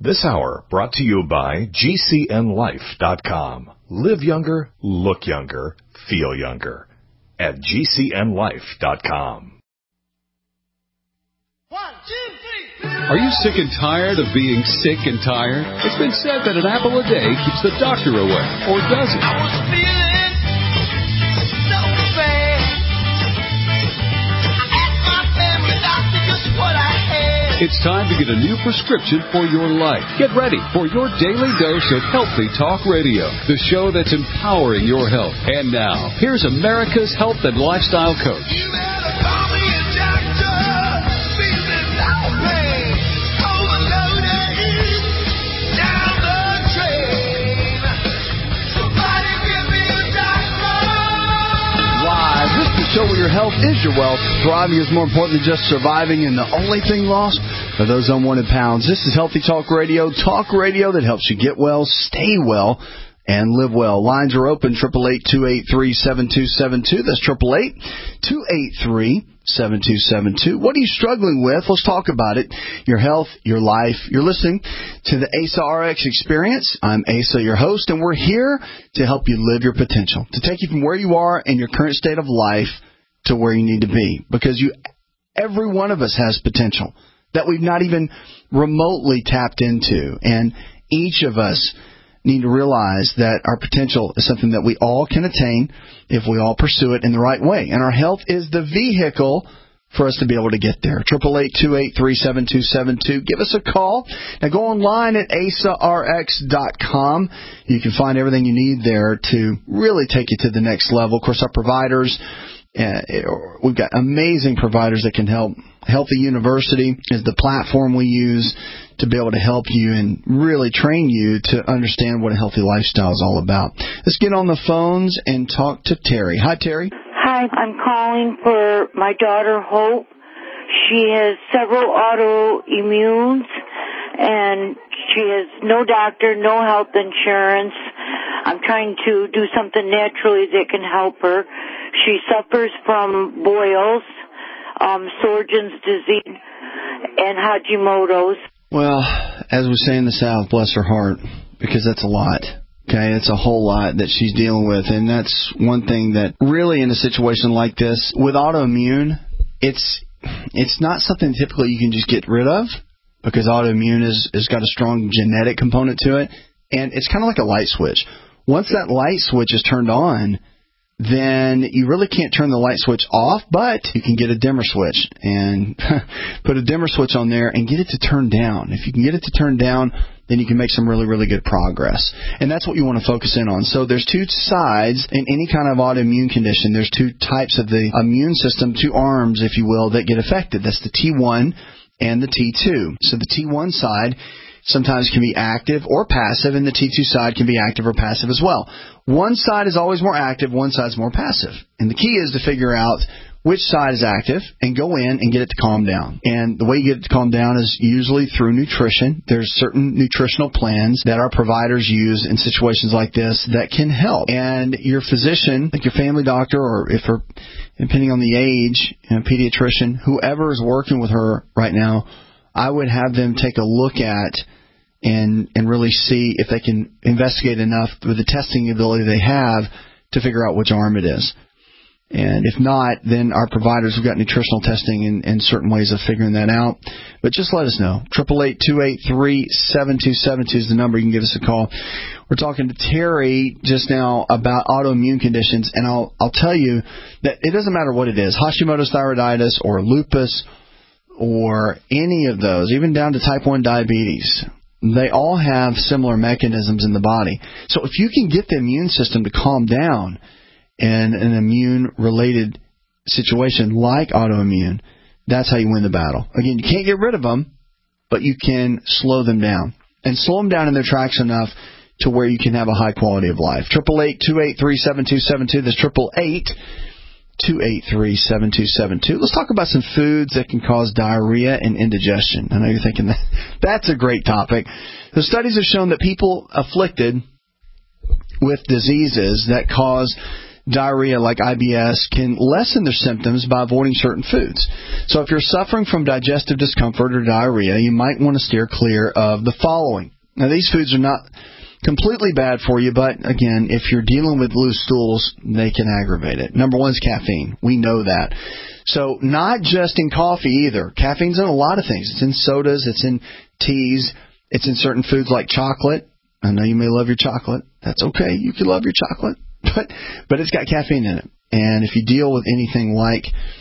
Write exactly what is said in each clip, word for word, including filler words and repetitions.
This hour brought to you by G C N life dot com. Live younger, look younger, feel younger at G C N life dot com. One, two, three. Are you sick and tired of being sick and tired? It's been said that an apple a day keeps the doctor away, or does it? I was feeling so bad. I asked my family doctor just what I had. It's time to get a new prescription for your life. Get ready for your daily dose of Healthy Talk Radio, the show that's empowering your health. And now, here's America's health and lifestyle coach. You better call me a doctor. Feeling no pain. Overloaded. Down the drain. Somebody give me a doctor. Live. This is the show where your health is your wealth. Thriving is more important than just surviving, and the only thing lost are those unwanted pounds. This is Healthy Talk Radio, talk radio that helps you get well, stay well, and live well. Lines are open, eight eight eight, two eight three, seven two seven two. That's eight eight eight, two eight three, seven two seven two. What are you struggling with? Let's talk about it. Your health, your life. You're listening to the A S A R X Experience. I'm Asa, your host, and we're here to help you live your potential, to take you from where you are in your current state of life to where you need to be, because you, every one of us has potential that we've not even remotely tapped into. And each of us need to realize that our potential is something that we all can attain if we all pursue it in the right way. And our health is the vehicle for us to be able to get there. eight eight eight, two eight three, seven two seven two. Give us a call. Now go online at A S A R X dot com. You can find everything you need there to really take you to the next level. Of course, our providers, uh, we've got amazing providers that can help. Healthy University is the platform we use to be able to help you and really train you to understand what a healthy lifestyle is all about. Let's get on the phones and talk to Terry. Hi, Terry. Hi, I'm calling for my daughter, Hope. She has several autoimmunes, and she has no doctor, no health insurance. I'm trying to do something naturally that can help her. She suffers from boils, Um, Sjögren's disease, and Hashimoto's. Well, as we say in the South, bless her heart, because that's a lot. Okay, it's a whole lot that she's dealing with, and that's one thing that really in a situation like this, with autoimmune, it's it's not something typically you can just get rid of, because autoimmune is, has got a strong genetic component to it, and it's kind of like a light switch. Once that light switch is turned on, then you really can't turn the light switch off, but you can get a dimmer switch and put a dimmer switch on there and get it to turn down. If you can get it to turn down, then you can make some really, really good progress. And that's what you want to focus in on. So there's two sides in any kind of autoimmune condition. There's two types of the immune system, two arms, if you will, that get affected. That's the T one and the T two. So the T one side sometimes can be active or passive, and the T two side can be active or passive as well. One side is always more active, one side is more passive. And the key is to figure out which side is active and go in and get it to calm down. And the way you get it to calm down is usually through nutrition. There's certain nutritional plans that our providers use in situations like this that can help. And your physician, like your family doctor, or if her, depending on the age, you know, pediatrician, whoever is working with her right now, I would have them take a look at and and really see if they can investigate enough with the testing ability they have to figure out which arm it is. And if not, then our providers have got nutritional testing and, and certain ways of figuring that out. But just let us know. eight eight eight, two eight three, seven two seven two is the number. You can give us a call. We're talking to Terry just now about autoimmune conditions, and I'll I'll tell you that it doesn't matter what it is, Hashimoto's thyroiditis or lupus or any of those, even down to type one diabetes. They all have similar mechanisms in the body. So if you can get the immune system to calm down in an immune-related situation like autoimmune, that's how you win the battle. Again, you can't get rid of them, but you can slow them down. And slow them down in their tracks enough to where you can have a high quality of life. eight eight eight, two eight three, seven two seven two. That's eight eight eight, two eight three, seven two seven two. Let's talk about some foods that can cause diarrhea and indigestion. I know you're thinking that that's a great topic. The studies have shown that people afflicted with diseases that cause diarrhea like I B S can lessen their symptoms by avoiding certain foods. So if you're suffering from digestive discomfort or diarrhea, you might want to steer clear of the following. Now, these foods are not completely bad for you, but again, if you're dealing with loose stools, they can aggravate it. Number one is caffeine. We know that. So not just in coffee either. Caffeine's in a lot of things. It's in sodas. It's in teas. It's in certain foods like chocolate. I know you may love your chocolate. That's okay. You can love your chocolate. But but it's got caffeine in it. And if you deal with anything like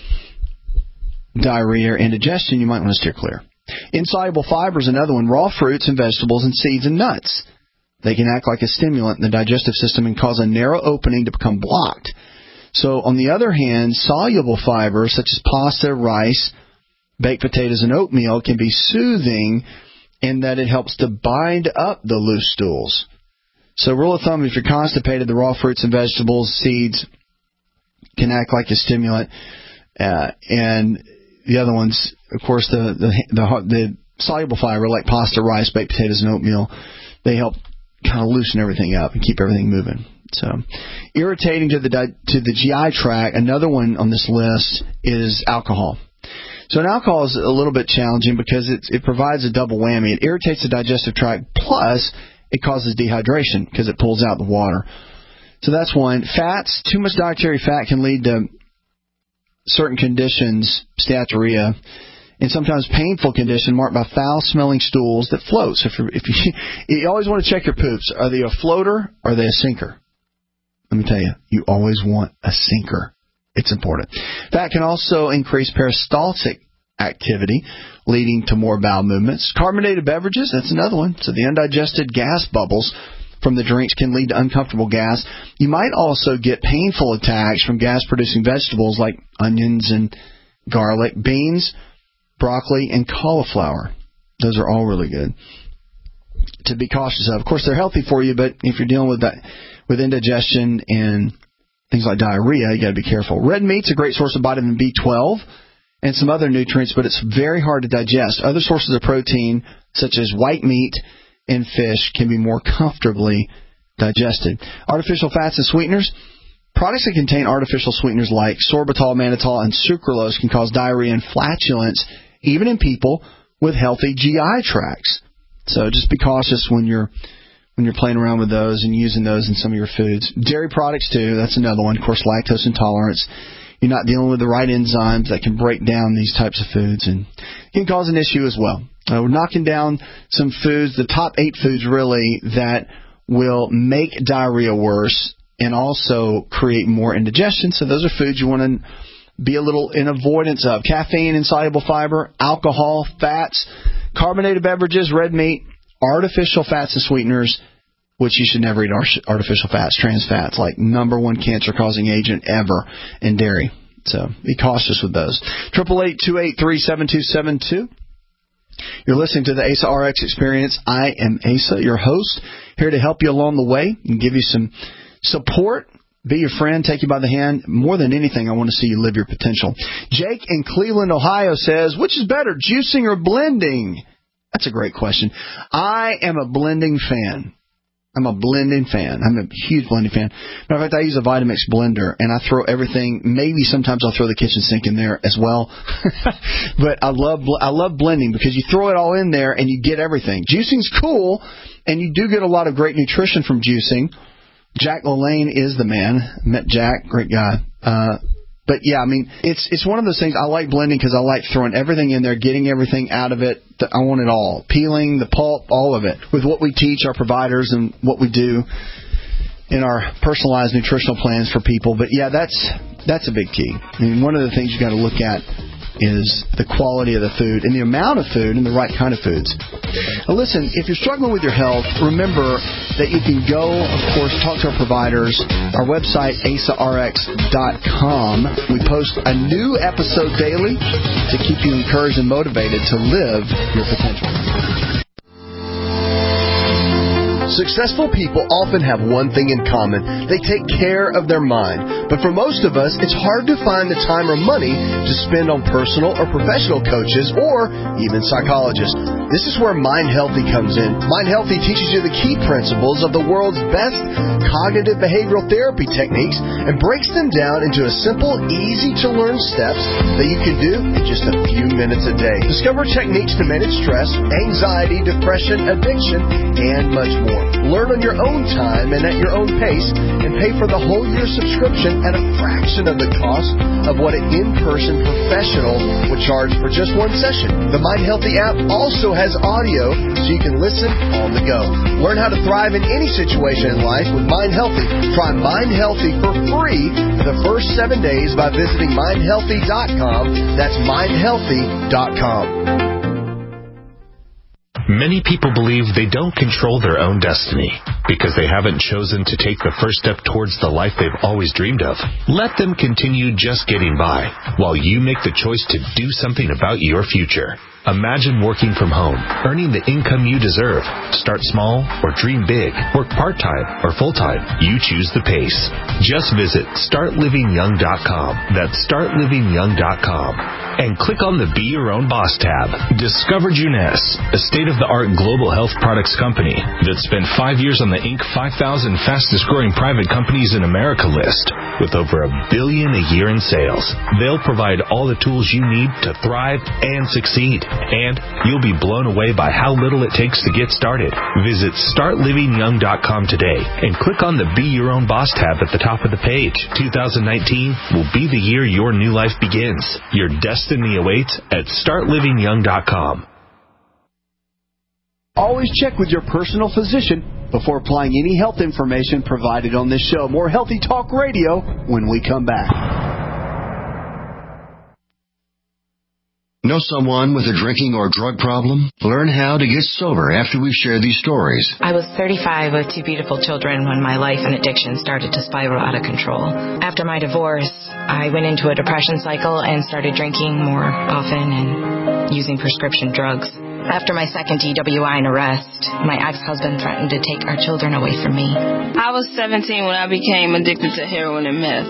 diarrhea or indigestion, you might want to steer clear. Insoluble fiber is another one. Raw fruits and vegetables and seeds and nuts. They can act like a stimulant in the digestive system and cause a narrow opening to become blocked. So on the other hand, soluble fibers such as pasta, rice, baked potatoes, and oatmeal can be soothing in that it helps to bind up the loose stools. So rule of thumb, if you're constipated, the raw fruits and vegetables, seeds, can act like a stimulant. Uh, and the other ones, of course, the, the the the soluble fiber, like pasta, rice, baked potatoes, and oatmeal, they help kind of loosen everything up and keep everything moving. So irritating to the to the G I tract, another one on this list is alcohol. So an alcohol is a little bit challenging because it, it provides a double whammy. It irritates the digestive tract, plus it causes dehydration because it pulls out the water. So that's one. Fats, too much dietary fat can lead to certain conditions, steatorrhea, and sometimes painful condition marked by foul-smelling stools that float. So if, you're, if you, you always want to check your poops. Are they a floater or are they a sinker? Let me tell you, you always want a sinker. It's important. Fat can also increase peristaltic activity, leading to more bowel movements. Carbonated beverages, that's another one. So the undigested gas bubbles from the drinks can lead to uncomfortable gas. You might also get painful attacks from gas-producing vegetables like onions and garlic, beans, broccoli, and cauliflower. Those are all really good to be cautious of. Of course, they're healthy for you, but if you're dealing with that, with indigestion and things like diarrhea, you got to be careful. Red meat's a great source of vitamin B twelve and some other nutrients, but it's very hard to digest. Other sources of protein, such as white meat and fish, can be more comfortably digested. Artificial fats and sweeteners. Products that contain artificial sweeteners like sorbitol, mannitol, and sucralose can cause diarrhea and flatulence, even in people with healthy G I tracts. So just be cautious when you're when you're playing around with those and using those in some of your foods. Dairy products, too, that's another one. Of course, lactose intolerance. You're not dealing with the right enzymes that can break down these types of foods, and can cause an issue as well. Uh, we're knocking down some foods, the top eight foods, really, that will make diarrhea worse and also create more indigestion. So those are foods you want to be a little in avoidance of. Caffeine, insoluble fiber, alcohol, fats, carbonated beverages, red meat, artificial fats and sweeteners, which you should never eat artificial fats, trans fats, like number one cancer-causing agent ever in dairy. So be cautious with those. eight eight eight, two eight three, seven two seven two. You're listening to the Asa R X Experience. I am Asa, your host, here to help you along the way and give you some support, be your friend, take you by the hand. More than anything, I want to see you live your potential. Jake in Cleveland, Ohio says, which is better, juicing or blending? That's a great question. I am a blending fan. I'm a blending fan. I'm a huge blending fan. Matter of fact, I use a Vitamix blender, and I throw everything. Maybe sometimes I'll throw the kitchen sink in there as well. But I love I love blending because you throw it all in there and you get everything. Juicing's cool, and you do get a lot of great nutrition from juicing. Jack LaLanne is the man. Met Jack, great guy. Uh, but yeah, I mean, it's it's one of those things. I like blending because I like throwing everything in there, getting everything out of it. I want it all. Peeling, the pulp, all of it. With what we teach our providers and what we do in our personalized nutritional plans for people. But yeah, that's that's a big key. I mean, one of the things you got to look at is the quality of the food and the amount of food and the right kind of foods. Now listen, if you're struggling with your health, remember that you can go, of course, talk to our providers. Our website, asa r x dot com. We post a new episode daily to keep you encouraged and motivated to live your potential. Successful people often have one thing in common. They take care of their mind. But for most of us, it's hard to find the time or money to spend on personal or professional coaches or even psychologists. This is where Mind Healthy comes in. Mind Healthy teaches you the key principles of the world's best cognitive behavioral therapy techniques and breaks them down into a simple, easy-to-learn steps that you can do in just a few minutes a day. Discover techniques to manage stress, anxiety, depression, addiction, and much more. Learn on your own time and at your own pace, and pay for the whole year subscription at a fraction of the cost of what an in-person professional would charge for just one session. The Mind Healthy app also has audio so you can listen on the go. Learn how to thrive in any situation in life with Mind Healthy. Try Mind Healthy for free for the first seven days by visiting mind healthy dot com. That's mind healthy dot com. Many people believe they don't control their own destiny because they haven't chosen to take the first step towards the life they've always dreamed of. Let them continue just getting by while you make the choice to do something about your future. Imagine working from home, earning the income you deserve. Start small or dream big. Work part-time or full-time. You choose the pace. Just visit start living young dot com. That's start living young dot com. And click on the Be Your Own Boss tab. Discover Juness, a state-of-the-art global health products company that spent five years on the Inc five thousand fastest-growing private companies in America list with over a billion a year in sales. They'll provide all the tools you need to thrive and succeed. And you'll be blown away by how little it takes to get started. Visit start living young dot com today and click on the Be Your Own Boss tab at the top of the page. two thousand nineteen will be the year your new life begins. Your destiny awaits at start living young dot com. Always check with your personal physician before applying any health information provided on this show. More Healthy Talk Radio when we come back. Know someone with a drinking or drug problem? Learn how to get sober after we share these stories. I was thirty-five with two beautiful children when my life and addiction started to spiral out of control. After my divorce, I went into a depression cycle and started drinking more often and using prescription drugs. After my second D W I and arrest, my ex-husband threatened to take our children away from me. I was seventeen when I became addicted to heroin and meth.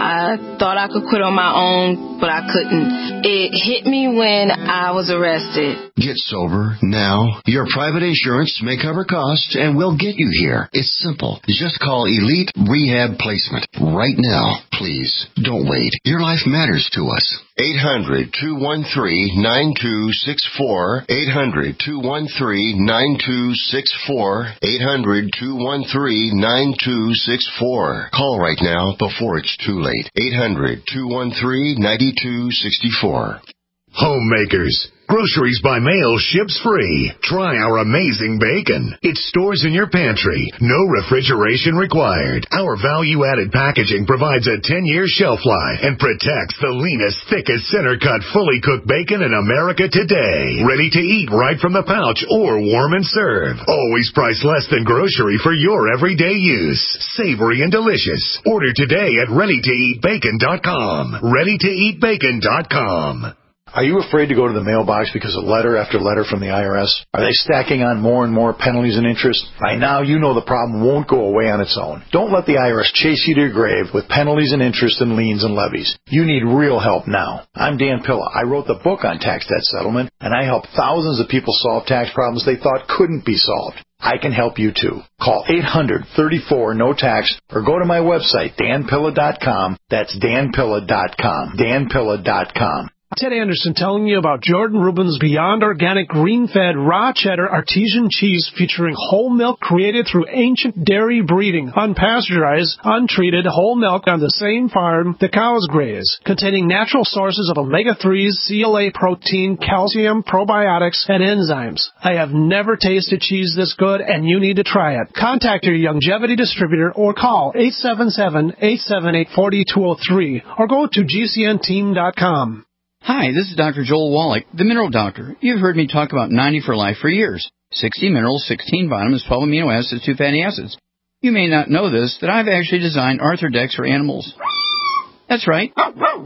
I thought I could quit on my own, but I couldn't. It hit me when I was arrested. Get sober now. Your private insurance may cover costs and we'll get you here. It's simple. Just call Elite Rehab Placement right now. Please, don't wait. Your life matters to us. eight hundred, two one three, nine two six four. eight hundred, two one three, nine two six four. eight hundred, two one three, nine two six four. Call right now before it's too late. eight hundred, two one three, nine two six four. Homemakers. Groceries by mail ships free. Try our amazing bacon. It stores in your pantry. No refrigeration required. Our value-added packaging provides a ten-year shelf life and protects the leanest, thickest, center-cut, fully cooked bacon in America today. Ready to eat right from the pouch or warm and serve. Always priced less than grocery for your everyday use. Savory and delicious. Order today at ready to eat bacon dot com. ready to eat bacon dot com. Are you afraid to go to the mailbox because of letter after letter from the I R S? Are they stacking on more and more penalties and interest? By now, you know the problem won't go away on its own. Don't let the I R S chase you to your grave with penalties and interest and liens and levies. You need real help now. I'm Dan Pilla. I wrote the book on tax debt settlement, and I help thousands of people solve tax problems they thought couldn't be solved. I can help you too. Call eight hundred, thirty-four, no tax or go to my website, dan pilla dot com. That's dan pilla dot com. dan pilla dot com. Ted Anderson telling you about Jordan Rubin's Beyond Organic Green-Fed Raw Cheddar Artesian Cheese featuring whole milk created through ancient dairy breeding, unpasteurized, untreated whole milk on the same farm the cows graze, containing natural sources of omega threes, C L A protein, calcium, probiotics, and enzymes. I have never tasted cheese this good, and you need to try it. Contact your Longevity distributor or call eight seven seven, eight seven eight, four two zero three or go to G C N team dot com. Hi, this is Doctor Joel Wallach, the Mineral Doctor. You've heard me talk about ninety for Life for years. sixty minerals, sixteen vitamins, twelve amino acids, two fatty acids. You may not know this, that I've actually designed Arthrodex for animals. That's right.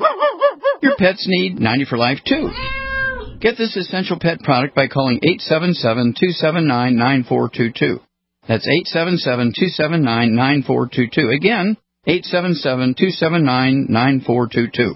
Your pets need ninety for Life, too. Get this essential pet product by calling eight seven seven, two seven nine, nine four two two. That's eight seven seven, two seven nine, nine four two two. Again, eight seven seven, two seven nine, nine four two two.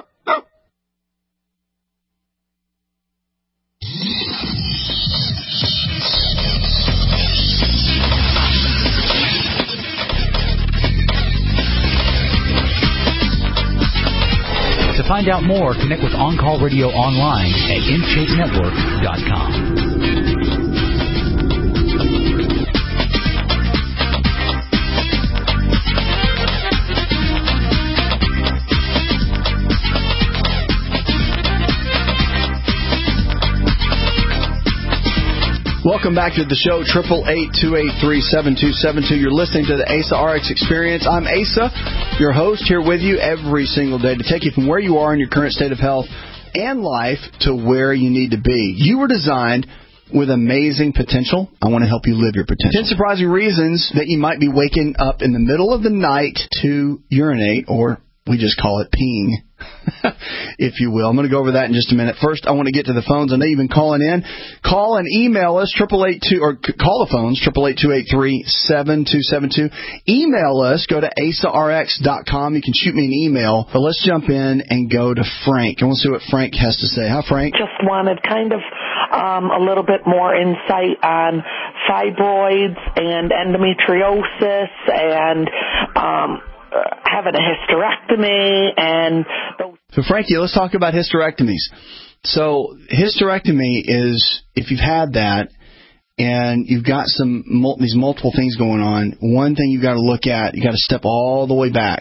To find out more, connect with On Call Radio online at in shape network dot com. Welcome back to the show, eight eight eight, two eight three, seven two seven two. You're listening to the ASA R X Experience. I'm Asa, your host, here with you every single day to take you from where you are in your current state of health and life to where you need to be. You were designed with amazing potential. I want to help you live your potential. ten surprising reasons that you might be waking up in the middle of the night to urinate, or we just call it peeing, if you will. I'm going to go over that in just a minute. First, I want to get to the phones. I know you've been calling in. Call and email us, eight eight eight two, or call the phones, eight eight eight, two eight three, seven two seven two. Email us. Go to asa r x dot com. You can shoot me an email. But let's jump in and go to Frank. And we'll see what Frank has to say. Hi, Frank. Just wanted kind of um, a little bit more insight on fibroids and endometriosis and um having a hysterectomy and those. So, Frankie, let's talk about hysterectomies. So, hysterectomy is, if you've had that and you've got some these multiple things going on, one thing you've got to look at, you got to step all the way back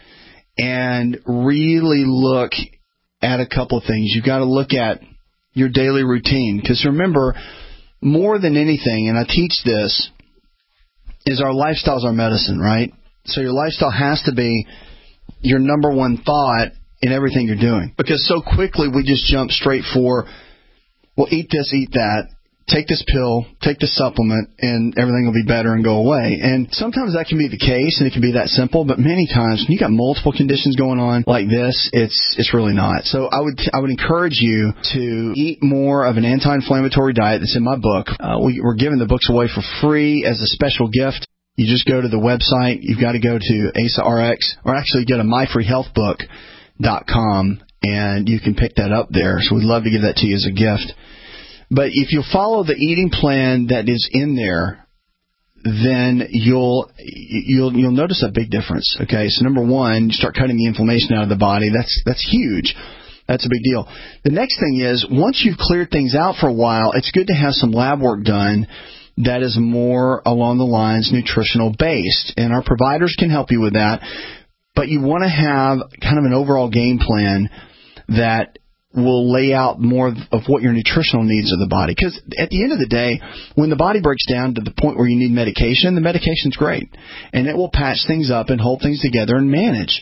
and really look at a couple of things. You've got to look at your daily routine, because remember, more than anything, and I teach this, is our lifestyle's our medicine, right? So your lifestyle has to be your number one thought in everything you're doing. Because so quickly we just jump straight for, well, eat this, eat that, take this pill, take this supplement, and everything will be better and go away. And sometimes that can be the case, and it can be that simple. But many times when you got multiple conditions going on like this, it's it's really not. So I would I would encourage you to eat more of an anti-inflammatory diet that's in my book. Uh, we, we're giving the books away for free as a special gift. You just go to the website. You've got to go to A S A R X, or actually go to my free health book dot com, and you can pick that up there. So we'd love to give that to you as a gift. But if you follow the eating plan that is in there, then you'll you'll you'll notice a big difference. Okay, so number one, you start cutting the inflammation out of the body. That's that's huge. That's a big deal. The next thing is, once you've cleared things out for a while, it's good to have some lab work done that is more along the lines nutritional based, and our providers can help you with that. But you want to have kind of an overall game plan that will lay out more of what your nutritional needs of the body. Because at the end of the day, when the body breaks down to the point where you need medication, the medication's great, and it will patch things up and hold things together and manage.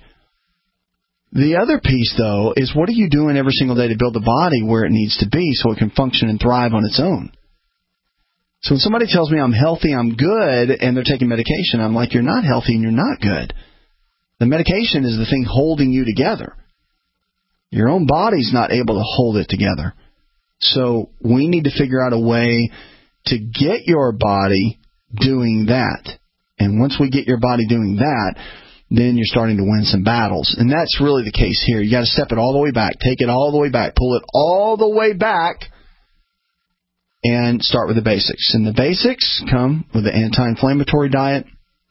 The other piece, though, is what are you doing every single day to build the body where it needs to be so it can function and thrive on its own? So when somebody tells me I'm healthy, I'm good, and they're taking medication, I'm like, you're not healthy and you're not good. The medication is the thing holding you together. Your own body's not able to hold it together. So we need to figure out a way to get your body doing that. And once we get your body doing that, then you're starting to win some battles. And that's really the case here. You got to step it all the way back, take it all the way back, pull it all the way back, and start with the basics. And the basics come with the anti-inflammatory diet.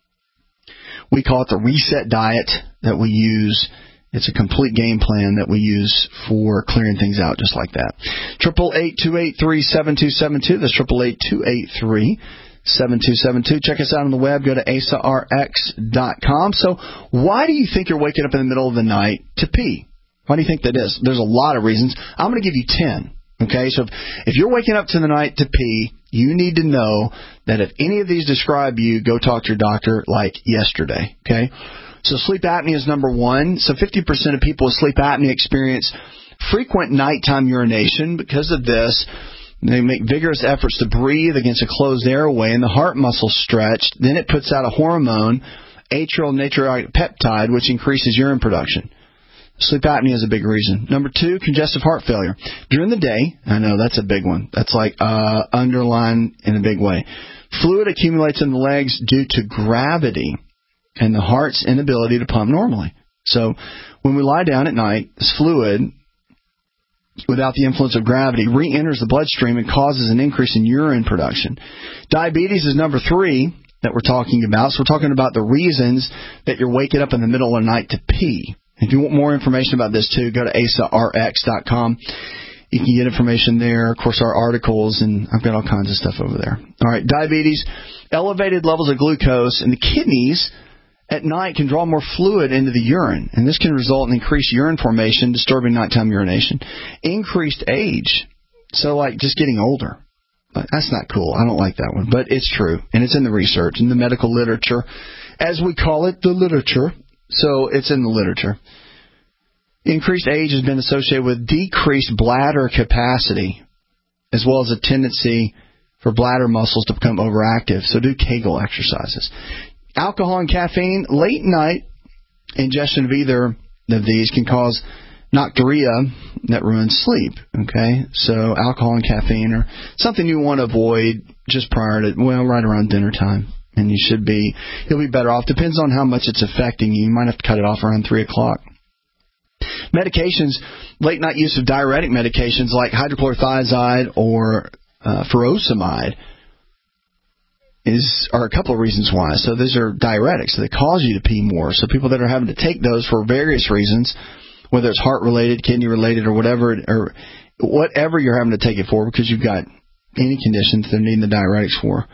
We call it the reset diet that we use. It's a complete game plan that we use for clearing things out just like that. eight eight eight, two eight three, seven two seven two. That's eight eight eight, two eight three, seven two seven two. Check us out on the web. Go to A S A R X dot com. So why do you think you're waking up in the middle of the night to pee? Why do you think that is? There's a lot of reasons. I'm going to give you ten. Okay, so if, if you're waking up to the night to pee, you need to know that if any of these describe you, go talk to your doctor like yesterday. Okay, so sleep apnea is number one. So fifty percent of people with sleep apnea experience frequent nighttime urination. Because of this, they make vigorous efforts to breathe against a closed airway, and the heart muscles stretched. Then it puts out a hormone, atrial natriuretic peptide, which increases urine production. Sleep apnea is a big reason. Number two, congestive heart failure. During the day, I know that's a big one. That's like uh, underlined in a big way. Fluid accumulates in the legs due to gravity and the heart's inability to pump normally. So when we lie down at night, this fluid, without the influence of gravity, re-enters the bloodstream and causes an increase in urine production. Diabetes is number three that we're talking about. So we're talking about the reasons that you're waking up in the middle of the night to pee. If you want more information about this, too, go to A S A R X dot com. You can get information there. Of course, our articles, and I've got all kinds of stuff over there. All right, diabetes, elevated levels of glucose in the kidneys at night can draw more fluid into the urine, and this can result in increased urine formation, disturbing nighttime urination. Increased age, so like just getting older. That's not cool. I don't like that one, but it's true, and it's in the research, in the medical literature, as we call it, the literature. So it's in the literature. Increased age has been associated with decreased bladder capacity, as well as a tendency for bladder muscles to become overactive. So do Kegel exercises. Alcohol and caffeine, late night ingestion of either of these can cause nocturia that ruins sleep. Okay, so alcohol and caffeine are something you want to avoid just prior to, well, right around dinner time. And you should be, you'll be better off. Depends on how much it's affecting you. You might have to cut it off around three o'clock. Medications, late night use of diuretic medications like hydrochlorothiazide or uh, furosemide is are a couple of reasons why. So these are diuretics. So they cause you to pee more. So people that are having to take those for various reasons, whether it's heart-related, kidney-related, or whatever, or whatever you're having to take it for because you've got any conditions they're needing the diuretics for.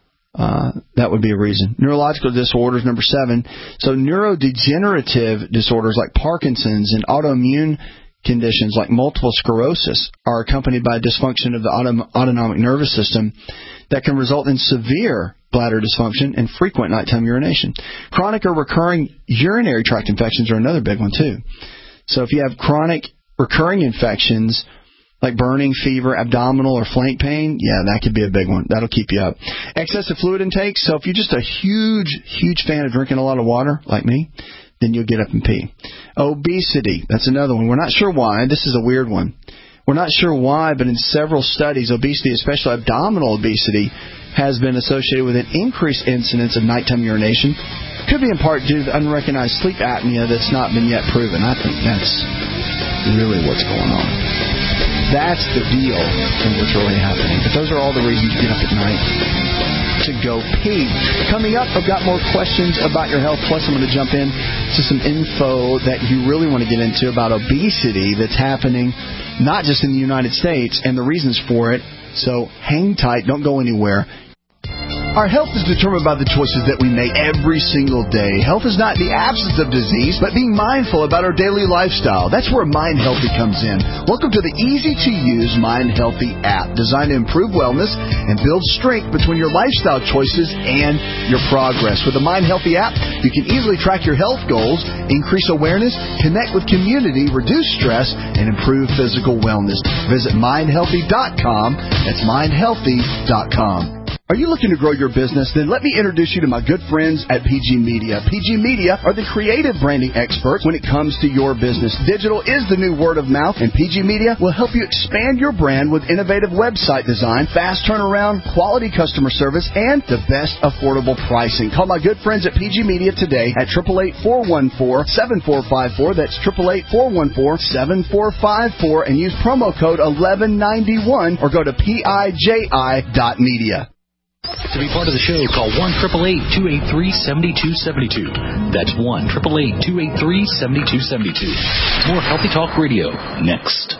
Uh, that would be a reason. Neurological disorders, number seven. So neurodegenerative disorders like Parkinson's and autoimmune conditions like multiple sclerosis are accompanied by dysfunction of the autom- autonomic nervous system that can result in severe bladder dysfunction and frequent nighttime urination. Chronic or recurring urinary tract infections are another big one, too. So if you have chronic recurring infections like burning, fever, abdominal, or flank pain, yeah, that could be a big one. That'll keep you up. Excessive fluid intake. So if you're just a huge, huge fan of drinking a lot of water, like me, then you'll get up and pee. Obesity. That's another one. We're not sure why. This is a weird one. We're not sure why, but in several studies, obesity, especially abdominal obesity, has been associated with an increased incidence of nighttime urination. Could be in part due to the unrecognized sleep apnea that's not been yet proven. I think that's really what's going on. That's the deal and what's really happening. But those are all the reasons you get up at night to go pee. Coming up, I've got more questions about your health. Plus, I'm going to jump in to some info that you really want to get into about obesity that's happening not just in the United States and the reasons for it. So hang tight. Don't go anywhere. Our health is determined by the choices that we make every single day. Health is not the absence of disease, but being mindful about our daily lifestyle. That's where Mind Healthy comes in. Welcome to the easy-to-use Mind Healthy app, designed to improve wellness and build strength between your lifestyle choices and your progress. With the Mind Healthy app, you can easily track your health goals, increase awareness, connect with community, reduce stress, and improve physical wellness. Visit mind healthy dot com. That's mind healthy dot com. Are you looking to grow your business? Then let me introduce you to my good friends at P G Media. P G Media are the creative branding experts when it comes to your business. Digital is the new word of mouth, and P G Media will help you expand your brand with innovative website design, fast turnaround, quality customer service, and the best affordable pricing. Call my good friends at P G Media today at eight eight eight, four one four, seven four five four. That's eight eight eight, four one four, seven four five four, and use promo code eleven ninety-one or go to P I J I dot media. To be part of the show, call one eight eight eight, two eight three, seven two seven two. That's one eight eight eight, two eight three, seven two seven two. More Healthy Talk Radio next.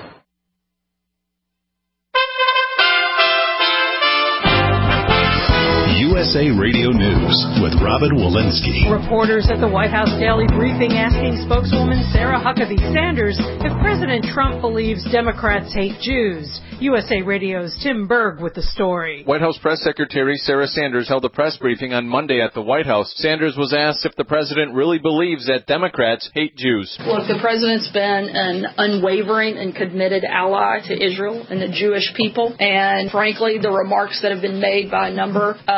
U S A Radio News with Robin Walensky. Reporters at the White House Daily Briefing asking spokeswoman Sarah Huckabee Sanders if President Trump believes Democrats hate Jews. U S A Radio's Tim Berg with the story. White House Press Secretary Sarah Sanders held a press briefing on Monday at the White House. Sanders was asked if the president really believes that Democrats hate Jews. Look, the president's been an unwavering and committed ally to Israel and the Jewish people. And frankly, the remarks that have been made by a number of Democrats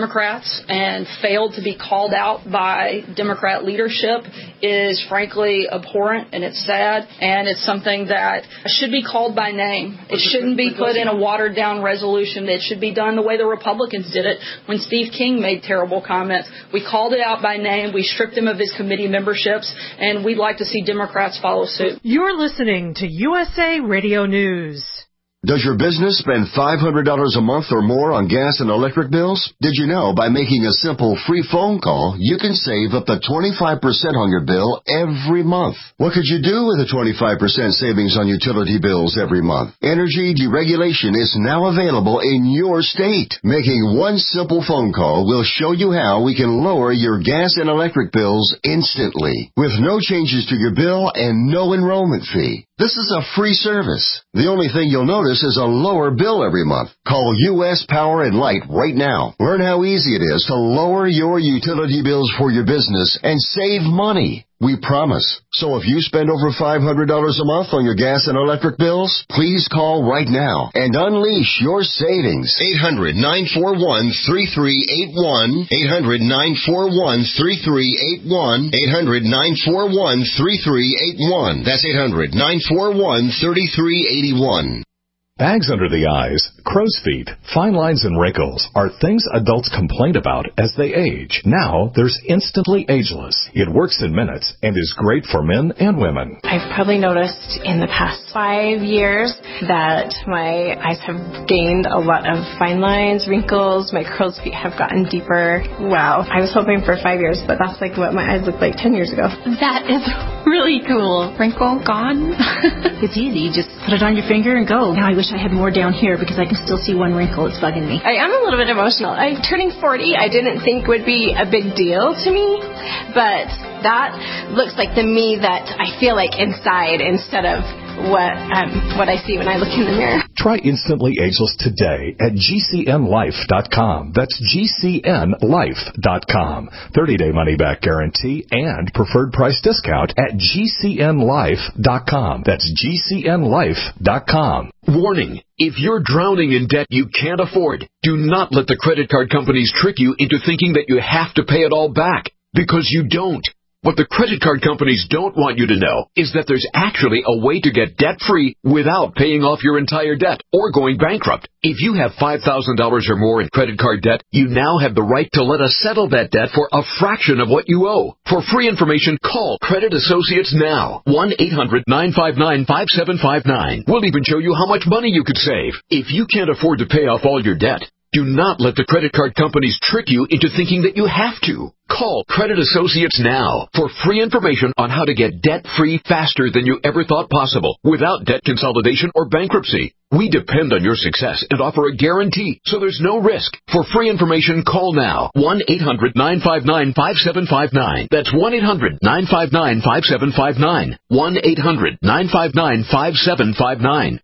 Democrats and failed to be called out by Democrat leadership is frankly abhorrent, and it's sad, and it's something that should be called by name. It shouldn't be put in a watered-down resolution. It should be done the way the Republicans did it when Steve King made terrible comments. We called it out by name. We stripped him of his committee memberships, and we'd like to see Democrats follow suit. You're listening to U S A Radio News. Does your business spend five hundred dollars a month or more on gas and electric bills? Did you know by making a simple free phone call, you can save up to twenty-five percent on your bill every month? What could you do with a twenty-five percent savings on utility bills every month? Energy deregulation is now available in your state. Making one simple phone call will show you how we can lower your gas and electric bills instantly, with no changes to your bill and no enrollment fee. This is a free service. The only thing you'll notice is a lower bill every month. Call U S Power and Light right now. Learn how easy it is to lower your utility bills for your business and save money. We promise. So if you spend over five hundred dollars a month on your gas and electric bills, please call right now and unleash your savings. eight hundred, nine four one, three three eight one. eight hundred, nine four one, three three eight one. eight hundred, nine four one, three three eight one. That's eight hundred, nine four one, three three eight one. Bags under the eyes, crow's feet, fine lines and wrinkles are things adults complain about as they age. Now, there's Instantly Ageless. It works in minutes and is great for men and women. I've probably noticed in the past five years that my eyes have gained a lot of fine lines, wrinkles, my crow's feet have gotten deeper. Wow. I was hoping for five years, but that's like what my eyes looked like ten years ago. That is really cool. Wrinkle gone. It's easy. You just put it on your finger and go. Now I wish I had more down here because I can still see one wrinkle. It's bugging me. I am a little bit emotional. I'm turning forty. I didn't think would be a big deal to me, but that looks like the me that I feel like inside instead of what um, what I see when I look in the mirror. Try Instantly Ageless today at G C N life dot com. That's G C N life dot com. thirty-day money-back guarantee and preferred price discount at G C N life dot com. That's G C N life dot com. Warning. If you're drowning in debt you can't afford, do not let the credit card companies trick you into thinking that you have to pay it all back, because you don't. What the credit card companies don't want you to know is that there's actually a way to get debt-free without paying off your entire debt or going bankrupt. If you have five thousand dollars or more in credit card debt, you now have the right to let us settle that debt for a fraction of what you owe. For free information, call Credit Associates now. one eight hundred, nine five nine, five seven five nine. We'll even show you how much money you could save. If you can't afford to pay off all your debt, do not let the credit card companies trick you into thinking that you have to. Call Credit Associates now for free information on how to get debt-free faster than you ever thought possible without debt consolidation or bankruptcy. We depend on your success and offer a guarantee, so there's no risk. For free information, call now. one eight hundred, nine five nine, five seven five nine. That's one eight hundred, nine five nine, five seven five nine. one eight hundred, nine five nine, five seven five nine.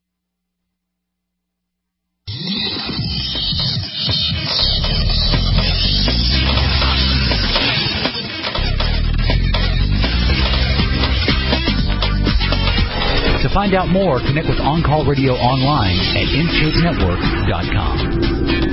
To find out more, connect with On Call Radio online at intake network dot com.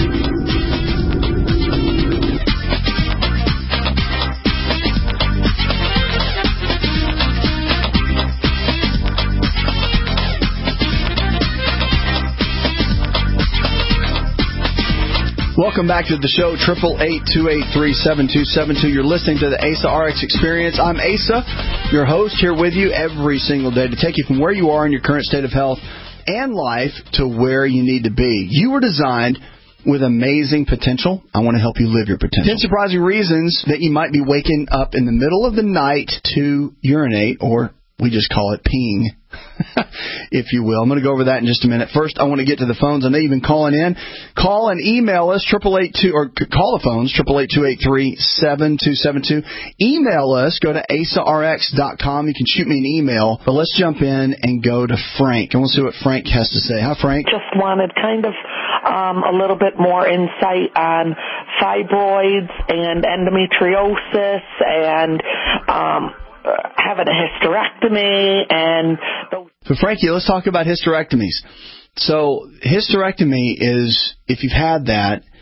Welcome back to the show, eight eight eight, two eight three, seven two seven two. You're listening to the Asa R X Experience. I'm Asa, your host, here with you every single day to take you from where you are in your current state of health and life to where you need to be. You were designed with amazing potential. I want to help you live your potential. ten surprising reasons that you might be waking up in the middle of the night to urinate, or we just call it peeing, if you will. I'm going to go over that in just a minute. First, I want to get to the phones. I know you've been calling in. Call and email us, eight eight eight two, or call the phones, eight eight eight, two eight three, seven two seven two. Email us. Go to asa r x dot com. You can shoot me an email. But let's jump in and go to Frank. And we'll see what Frank has to say. Hi, Frank. Just wanted kind of um, a little bit more insight on fibroids and endometriosis and um Uh, having a hysterectomy and those. So, Frankie, let's talk about hysterectomies. So, hysterectomy is, if you've had that,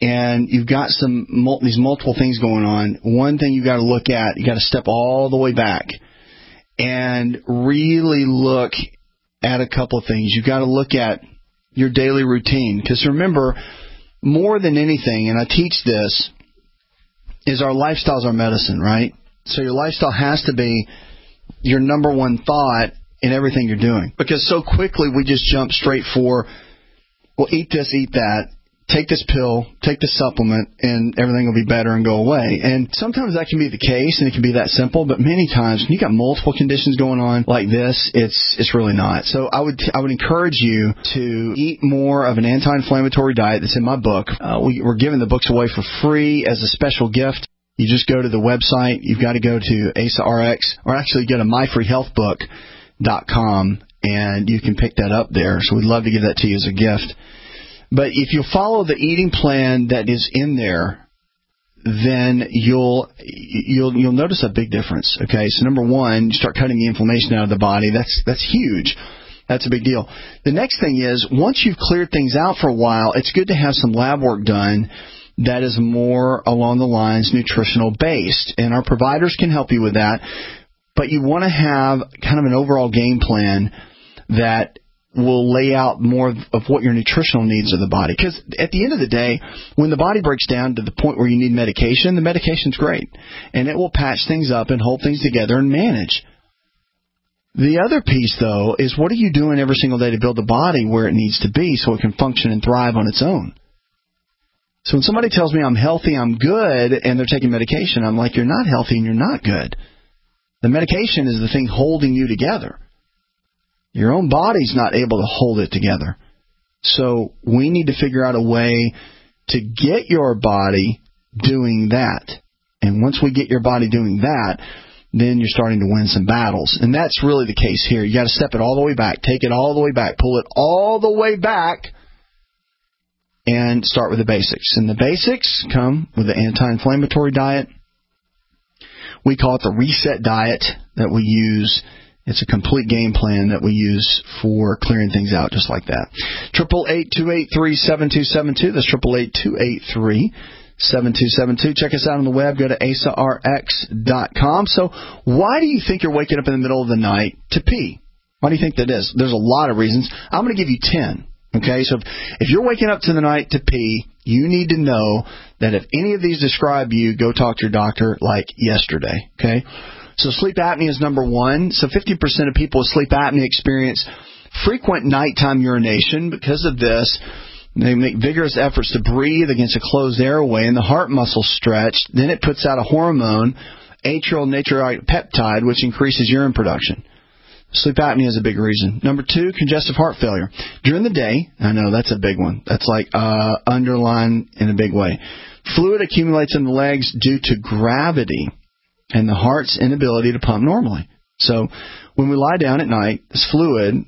and you've got some these multiple things going on, one thing you got to look at, you got to step all the way back and really look at a couple of things. You've got to look at your daily routine, because remember, more than anything, and I teach this, is our lifestyle's our medicine, right? So your lifestyle has to be your number one thought in everything you're doing, because so quickly we just jump straight for, well, eat this, eat that, take this pill, take this supplement, and everything will be better and go away. And sometimes that can be the case, and it can be that simple, but many times when you got multiple conditions going on like this, it's it's really not. So I would I would encourage you to eat more of an anti-inflammatory diet that's in my book. Uh, we, we're giving the books away for free as a special gift. You just go to the website. You've got to go to A S A R X, or actually go to my free health book dot com, and you can pick that up there. So we'd love to give that to you as a gift. But if you follow the eating plan that is in there, then you'll you'll you'll notice a big difference. Okay, so number one, you start cutting the inflammation out of the body. That's that's huge. That's a big deal. The next thing is, once you've cleared things out for a while, it's good to have some lab work done that is more along the lines nutritional based, and our providers can help you with that. But you want to have kind of an overall game plan that will lay out more of what your nutritional needs of the body. Because at the end of the day, when the body breaks down to the point where you need medication, the medication's great. And it will patch things up and hold things together and manage. The other piece, though, is what are you doing every single day to build the body where it needs to be so it can function and thrive on its own? So when somebody tells me I'm healthy, I'm good, and they're taking medication, I'm like, you're not healthy and you're not good. The medication is the thing holding you together. Your own body's not able to hold it together. So we need to figure out a way to get your body doing that. And once we get your body doing that, then you're starting to win some battles. And that's really the case here. You got to step it all the way back, take it all the way back, pull it all the way back, and start with the basics. And the basics come with the anti-inflammatory diet. We call it the reset diet that we use. It's a complete game plan that we use for clearing things out just like that. Triple eight two eight three seven two seven two. That's triple eight two eight three seven two seven two. Check us out on the web. Go to A S A R X dot com. So why do you think you're waking up in the middle of the night to pee? Why do you think that is? There's a lot of reasons. I'm going to give you ten. Okay, so if, if you're waking up to the night to pee, you need to know that if any of these describe you, go talk to your doctor like yesterday. Okay. So sleep apnea is number one. So fifty percent of people with sleep apnea experience frequent nighttime urination. Because of this, they make vigorous efforts to breathe against a closed airway, and the heart muscles stretch. Then it puts out a hormone, atrial natriuretic peptide, which increases urine production. Sleep apnea is a big reason. Number two, congestive heart failure. During the day, I know that's a big one. That's like uh, underlined in a big way. Fluid accumulates in the legs due to gravity and the heart's inability to pump normally. So when we lie down at night, this fluid,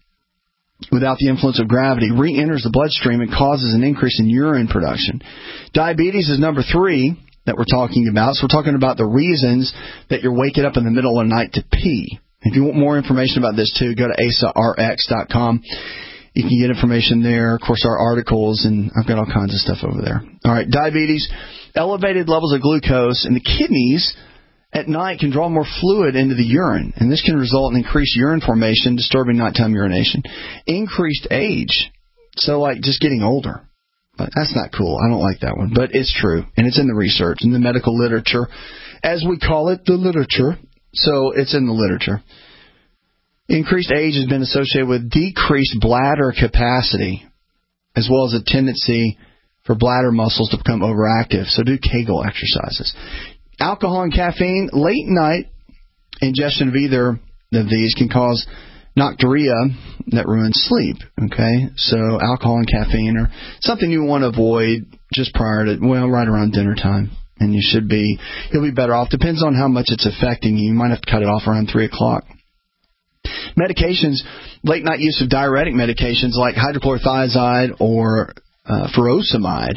without the influence of gravity, re-enters the bloodstream and causes an increase in urine production. Diabetes is number three that we're talking about. So we're talking about the reasons that you're waking up in the middle of the night to pee. If you want more information about this, too, go to A S A R X dot com. You can get information there. Of course, our articles, and I've got all kinds of stuff over there. All right, diabetes, elevated levels of glucose in the kidneys at night can draw more fluid into the urine, and this can result in increased urine formation, disturbing nighttime urination. Increased age, so like just getting older. But that's not cool. I don't like that one, but it's true, and it's in the research, in the medical literature, as we call it, the literature. So it's in the literature. Increased age has been associated with decreased bladder capacity, as well as a tendency for bladder muscles to become overactive. So do Kegel exercises. Alcohol and caffeine, late night ingestion of either of these can cause nocturia that ruins sleep. Okay, so alcohol and caffeine are something you want to avoid just prior to, well, right around dinner time. And you should be, you'll be better off. Depends on how much it's affecting you. You might have to cut it off around three o'clock. Medications, late night use of diuretic medications like hydrochlorothiazide or uh, furosemide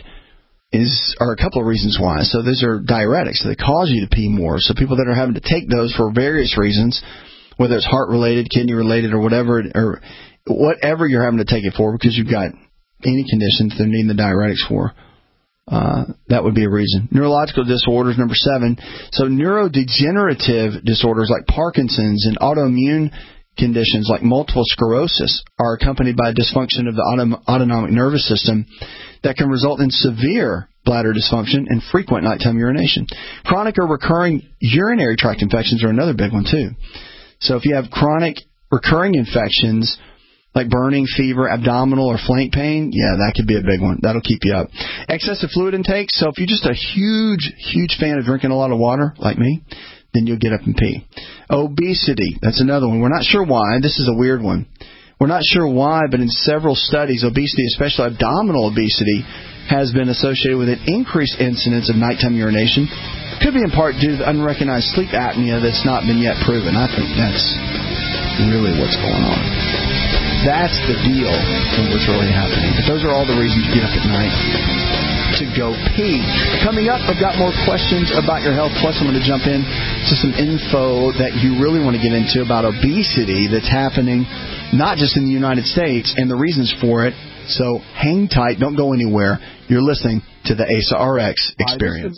is are a couple of reasons why. So those are diuretics. So they cause you to pee more. So people that are having to take those for various reasons, whether it's heart-related, kidney-related, or whatever, or whatever you're having to take it for because you've got any conditions they're needing the diuretics for, Uh, that would be a reason. Neurological disorders, number seven. So neurodegenerative disorders like Parkinson's and autoimmune conditions like multiple sclerosis are accompanied by dysfunction of the autom- autonomic nervous system that can result in severe bladder dysfunction and frequent nighttime urination. Chronic or recurring urinary tract infections are another big one, too. So if you have chronic recurring infections like burning, fever, abdominal, or flank pain, yeah, that could be a big one. That'll keep you up. Excessive fluid intake. So if you're just a huge, huge fan of drinking a lot of water, like me, then you'll get up and pee. Obesity. That's another one. We're not sure why. This is a weird one. We're not sure why, but in several studies, obesity, especially abdominal obesity, has been associated with an increased incidence of nighttime urination. Could be in part due to the unrecognized sleep apnea that's not been yet proven. I think that's really what's going on. That's the deal of what's really happening. But those are all the reasons you get up at night to go pee. Coming up, I've got more questions about your health. Plus, I'm going to jump in to some info that you really want to get into about obesity that's happening not just in the United States and the reasons for it. So hang tight. Don't go anywhere. You're listening to the A S A R X Experience.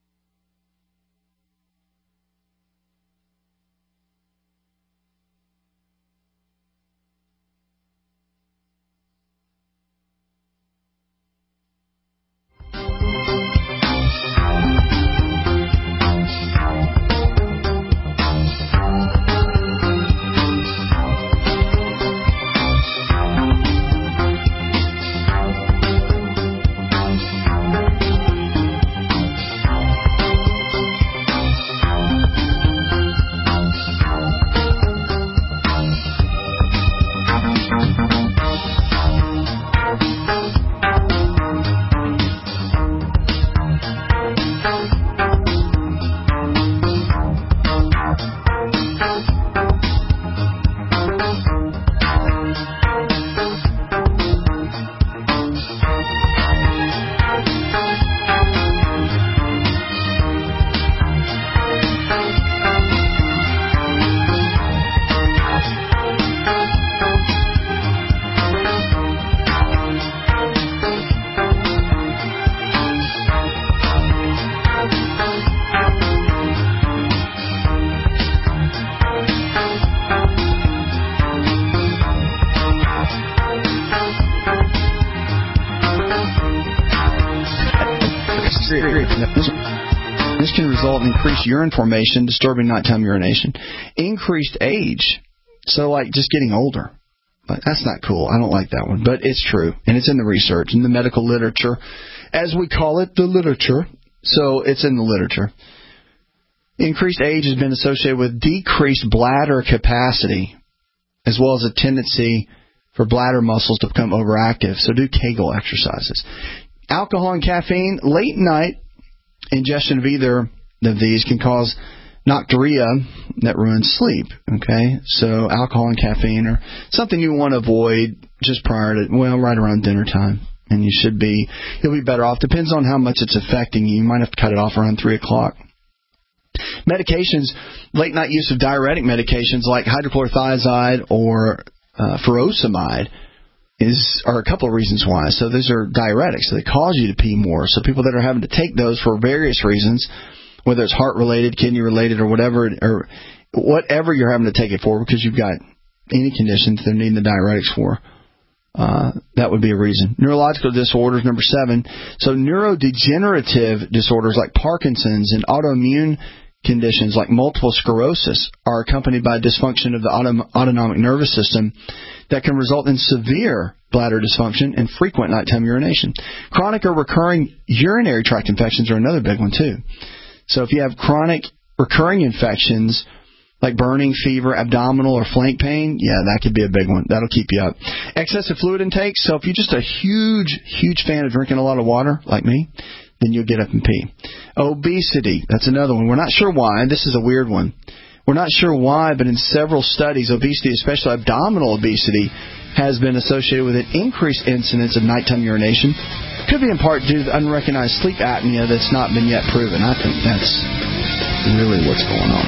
This can result in increased urine formation, disturbing nighttime urination. Increased age. So, like, just getting older. But that's not cool. I don't like that one. But it's true. And it's in the research, in the medical literature. As we call it, the literature. So it's in the literature. Increased age has been associated with decreased bladder capacity, as well as a tendency for bladder muscles to become overactive. So do Kegel exercises. Alcohol and caffeine. Late night ingestion of either of these can cause nocturia that ruins sleep. Okay, so alcohol and caffeine are something you want to avoid just prior to, well, right around dinner time. And you should be, you'll be better off. Depends on how much it's affecting you. You might have to cut it off around three o'clock. Medications, late night use of diuretic medications like hydrochlorothiazide or uh, furosemide is are a couple of reasons why. So these are diuretics. So they cause you to pee more. So people that are having to take those for various reasons, whether it's heart-related, kidney-related, or whatever, or whatever you're having to take it for because you've got any conditions they're needing the diuretics for, uh, that would be a reason. Neurological disorders, number seven. So neurodegenerative disorders like Parkinson's and autoimmune conditions like multiple sclerosis are accompanied by dysfunction of the autom- autonomic nervous system that can result in severe bladder dysfunction and frequent nighttime urination. Chronic or recurring urinary tract infections are another big one, too. So if you have chronic recurring infections like burning, fever, abdominal, or flank pain, yeah, that could be a big one. That'll keep you up. Excessive fluid intake. So if you're just a huge, huge fan of drinking a lot of water, like me, then you'll get up and pee. Obesity. That's another one. We're not sure why. This is a weird one. We're not sure why, but in several studies, obesity, especially abdominal obesity, has been associated with an increased incidence of nighttime urination. Could be in part due to the unrecognized sleep apnea that's not been yet proven. I think that's really what's going on.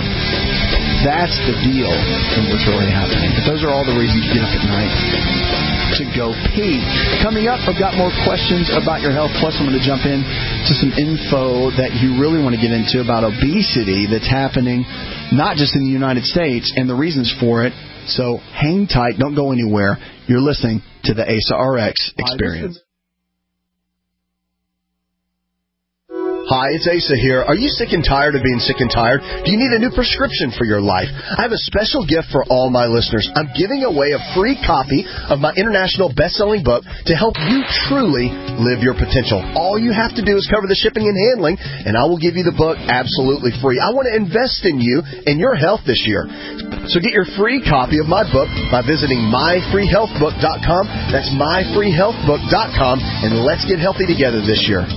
That's the deal of what's really happening. But those are all the reasons you get up at night to go pee. Coming up, I've got more questions about your health. Plus, I'm going to jump in to some info that you really want to get into about obesity that's happening not just in the United States and the reasons for it. So hang tight. Don't go anywhere. You're listening to the A S A R X Experience. Hi, it's Asa here. Are you sick and tired of being sick and tired? Do you need a new prescription for your life? I have a special gift for all my listeners. I'm giving away a free copy of my international best-selling book to help you truly live your potential. All you have to do is cover the shipping and handling, and I will give you the book absolutely free. I want to invest in you and your health this year. So get your free copy of my book by visiting my free health book dot com. That's my free health book dot com, and let's get healthy together this year.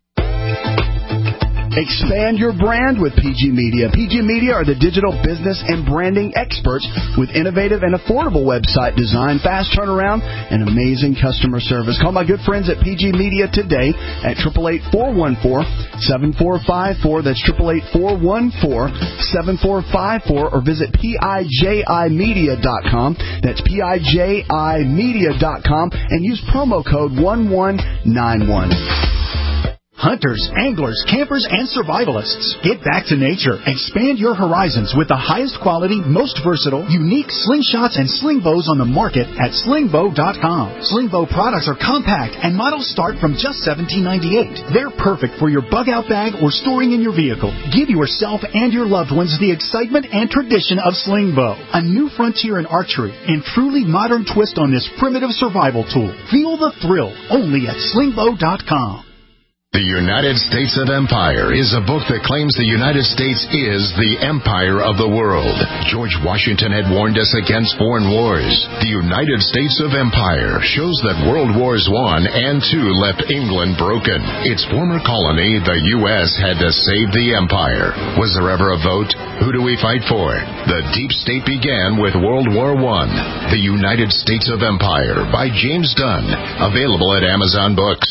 Expand your brand with P G Media. P G Media are the digital business and branding experts with innovative and affordable website design, fast turnaround, and amazing customer service. Call my good friends at P G Media today at eight eight eight, four one four, seven four five four. That's eight eight eight, four one four, seven four five four, or visit P I J I media dot com. That's P I J I media dot com and use promo code one one nine one. Hunters, anglers, campers, and survivalists. Get back to nature. Expand your horizons with the highest quality, most versatile, unique slingshots and sling bows on the market at sling bow dot com. Sling bow products are compact and models start from just seventeen ninety-eight. They're perfect for your bug out bag or storing in your vehicle. Give yourself and your loved ones the excitement and tradition of sling bow. A new frontier in archery and truly modern twist on this primitive survival tool. Feel the thrill only at sling bow dot com. The United States of Empire is a book that claims the United States is the empire of the world. George Washington had warned us against foreign wars. The United States of Empire shows that World Wars One and Two left England broken. Its former colony, the U S, had to save the empire. Was there ever a vote? Who do we fight for? The deep state began with World War One. The United States of Empire by James Dunn. Available at Amazon Books.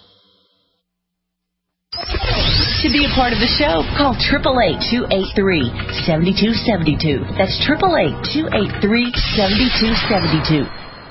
To be a part of the show, call eight eight eight, two eight three, seven two seven two. That's eight eight eight, two eight three, seven two seven two.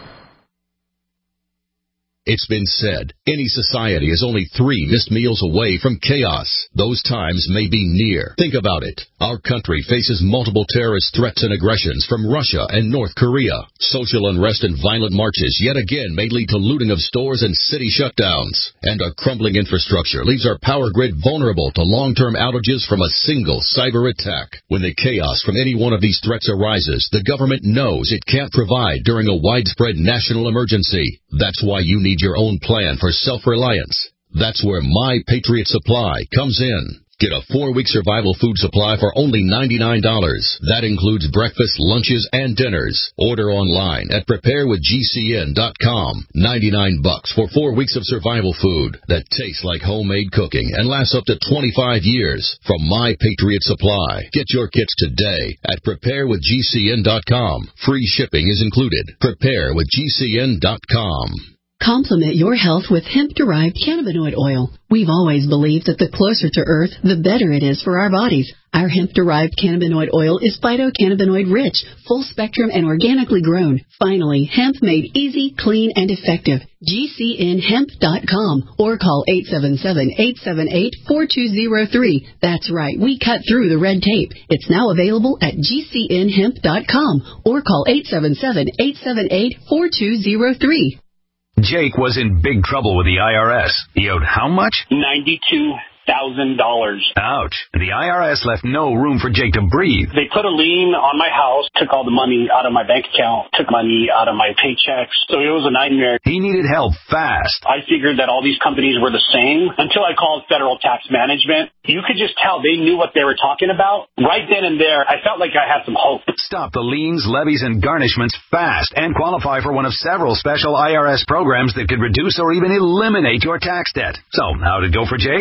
It's been said, any society is only three missed meals away from chaos. Those times may be near. Think about it. Our country faces multiple terrorist threats and aggressions from Russia and North Korea. Social unrest and violent marches yet again may lead to looting of stores and city shutdowns. And a crumbling infrastructure leaves our power grid vulnerable to long-term outages from a single cyber attack. When the chaos from any one of these threats arises, the government knows it can't provide during a widespread national emergency. That's why you need your own plan for self-reliance. That's where My Patriot Supply comes in. Get a four-week survival food supply for only ninety-nine dollars. That includes breakfast, lunches, and dinners. Order online at prepare with G C N dot com. ninety-nine bucks for four weeks of survival food that tastes like homemade cooking and lasts up to twenty-five years from My Patriot Supply. Get your kits today at prepare with G C N dot com. Free shipping is included. prepare with G C N dot com. Complement your health with hemp-derived cannabinoid oil. We've always believed that the closer to Earth, the better it is for our bodies. Our hemp-derived cannabinoid oil is phytocannabinoid rich, full-spectrum, and organically grown. Finally, hemp made easy, clean, and effective. G C N hemp dot com or call eight seven seven, eight seven eight, four two zero three. That's right, we cut through the red tape. It's now available at G C N hemp dot com or call eight seven seven, eight seven eight, four two zero three. Jake was in big trouble with the I R S. He owed how much? ninety-two thousand dollars. Ouch. The I R S left no room for Jake to breathe. They put a lien on my house, took all the money out of my bank account, took money out of my paychecks. So it was a nightmare. He needed help fast. I figured that all these companies were the same until I called Federal Tax Management. You could just tell they knew what they were talking about. Right then and there, I felt like I had some hope. Stop the liens, levies, and garnishments fast and qualify for one of several special I R S programs that could reduce or even eliminate your tax debt. So, how'd it go for Jake? The kid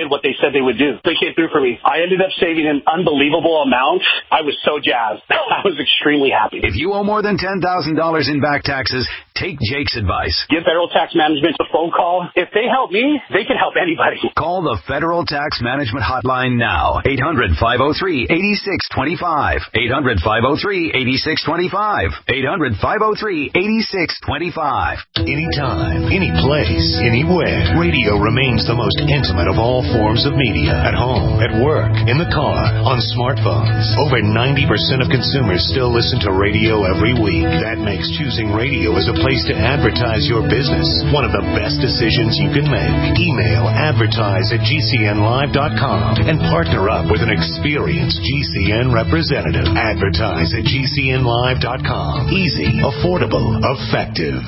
did what they said they would do. They came through for me. I ended up saving an unbelievable amount. I was so jazzed. I was extremely happy. If you owe more than ten thousand dollars in back taxes, take Jake's advice. Give Federal Tax Management a phone call. If they help me, they can help anybody. Call the Federal Tax Management Hotline now. eight hundred, five oh three, eight six two five. eight hundred, five oh three, eight six two five. eight hundred, five oh three, eight six two five. Anytime, any place, anywhere, radio remains the most intimate of all forms of media. At home, at work, in the car, on smartphones. Over ninety percent of consumers still listen to radio every week. That makes choosing radio as a place to advertise your business one of the best decisions you can make. Email advertise at G C N live dot com and partner up with an experienced G C N representative. Advertise at G C N live dot com. Easy, affordable, effective.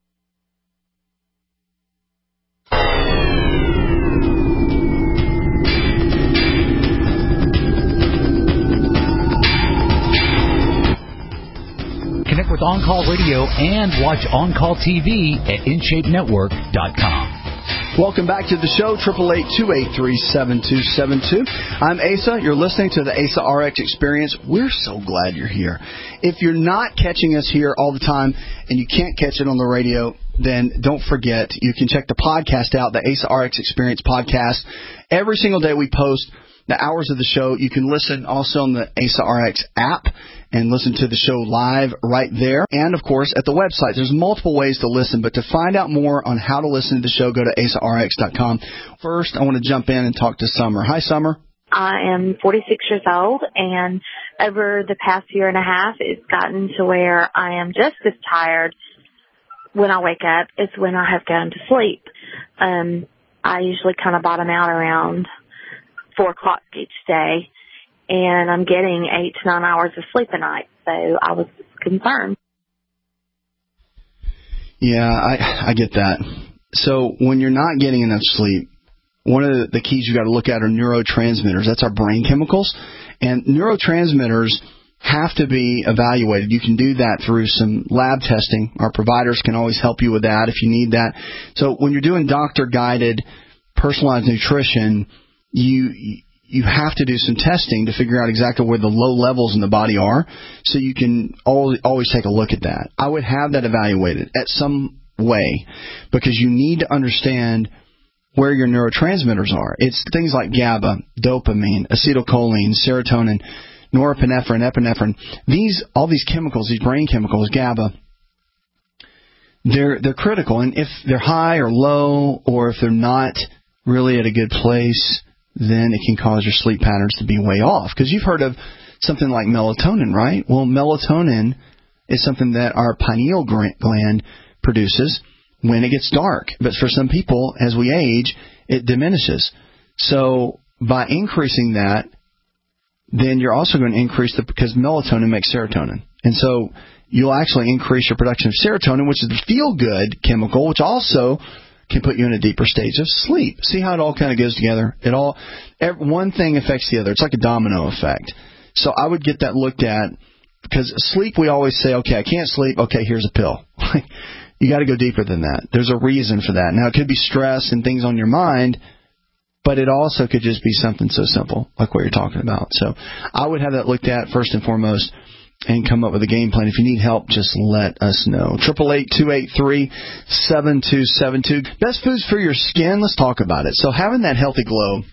Connect with On Call Radio and watch On Call T V at in shape network dot com. Welcome back to the show, eight eight eight, two eight three, seven two seven two. I'm Asa. You're listening to the Asa R X Experience. We're so glad you're here. If you're not catching us here all the time and you can't catch it on the radio, then don't forget, you can check the podcast out, the Asa R X Experience podcast. Every single day we post the hours of the show. You can listen also on the Asa R X app and listen to the show live right there. And, of course, at the website. There's multiple ways to listen, but to find out more on how to listen to the show, go to asa r x dot com. First, I want to jump in and talk to Summer. Hi, Summer. I am forty-six years old, and over the past year and a half, it's gotten to where I am just as tired when I wake up as when I have gone to sleep. Um, I usually kind of bottom out around four o'clock each day, and I'm getting eight to nine hours of sleep a night, so I was concerned. Yeah, I, I get that. So when you're not getting enough sleep, one of the, the keys you got to look at are neurotransmitters. That's our brain chemicals, and neurotransmitters have to be evaluated. You can do that through some lab testing. Our providers can always help you with that if you need that. So when you're doing doctor-guided personalized nutrition, you you have to do some testing to figure out exactly where the low levels in the body are, so you can always, always take a look at that. I would have that evaluated at some way, because you need to understand where your neurotransmitters are. It's things like GABA, dopamine, acetylcholine, serotonin, norepinephrine, epinephrine. These, all these chemicals, these brain chemicals, GABA, they're they're critical. And if they're high or low, or if they're not really at a good place, then it can cause your sleep patterns to be way off. Because you've heard of something like melatonin, right? Well, melatonin is something that our pineal gland produces when it gets dark. But for some people, as we age, it diminishes. So by increasing that, then you're also going to increase the, because melatonin makes serotonin. And so you'll actually increase your production of serotonin, which is the feel-good chemical, which also can put you in a deeper stage of sleep. See how it all kind of goes together? It all, every, one thing affects the other. It's like a domino effect. So I would get that looked at, because sleep, we always say, okay, I can't sleep. Okay, here's a pill. You got to go deeper than that. There's a reason for that. Now, it could be stress and things on your mind, but it also could just be something so simple, like what you're talking about. So I would have that looked at first and foremost and come up with a game plan. If you need help, just let us know. eight eight eight, two eight three, seven two seven two. Best foods for your skin, let's talk about it. So having that healthy glow,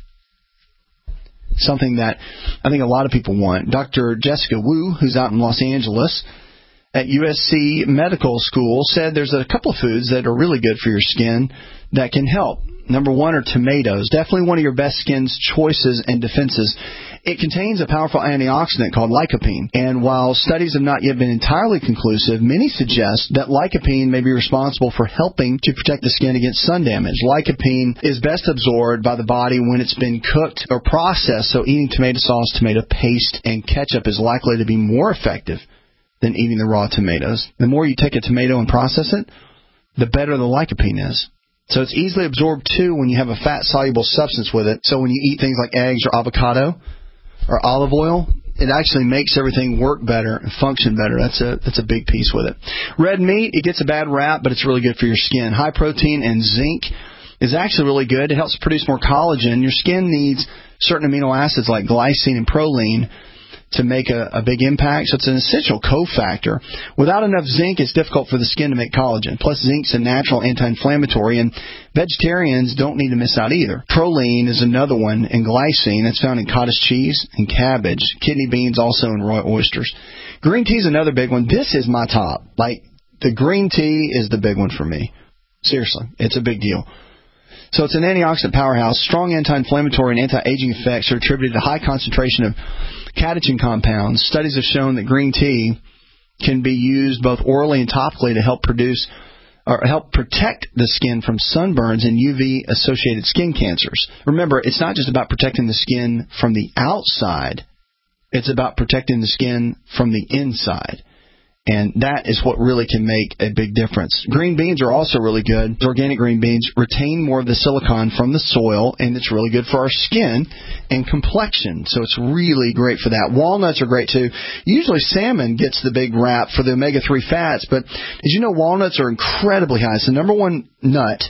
something that I think a lot of people want. Doctor Jessica Wu, who's out in Los Angeles at U S C Medical School, said there's a couple of foods that are really good for your skin that can help. Number one are tomatoes. Definitely one of your best skin's choices and defenses. It contains a powerful antioxidant called lycopene. And while studies have not yet been entirely conclusive, many suggest that lycopene may be responsible for helping to protect the skin against sun damage. Lycopene is best absorbed by the body when it's been cooked or processed, so eating tomato sauce, tomato paste, and ketchup is likely to be more effective than eating the raw tomatoes. The more you take a tomato and process it, the better the lycopene is. So it's easily absorbed, too, when you have a fat-soluble substance with it. So when you eat things like eggs or avocado or olive oil, it actually makes everything work better and function better. That's a that's a big piece with it. Red meat, it gets a bad rap, but it's really good for your skin. High protein and zinc is actually really good. It helps produce more collagen. Your skin needs certain amino acids like glycine and proline to make a, a big impact. So it's an essential cofactor. Without enough zinc, it's difficult for the skin to make collagen. Plus, zinc's a natural anti-inflammatory, and vegetarians don't need to miss out either. Proline is another one, and glycine that's found in cottage cheese and cabbage. Kidney beans also in raw oysters. Green tea is another big one. This is my top. Like, the green tea is the big one for me. Seriously, it's a big deal. So it's an antioxidant powerhouse. Strong anti-inflammatory and anti-aging effects are attributed to high concentration of catechin compounds. Studies have shown that green tea can be used both orally and topically to help produce or help protect the skin from sunburns and U V-associated skin cancers. Remember, it's not just about protecting the skin from the outside. It's about protecting the skin from the inside. And that is what really can make a big difference. Green beans are also really good. Organic green beans retain more of the silicon from the soil, and it's really good for our skin and complexion. So it's really great for that. Walnuts are great, too. Usually salmon gets the big rap for the omega three fats, but did you know walnuts are incredibly high? It's the number one nut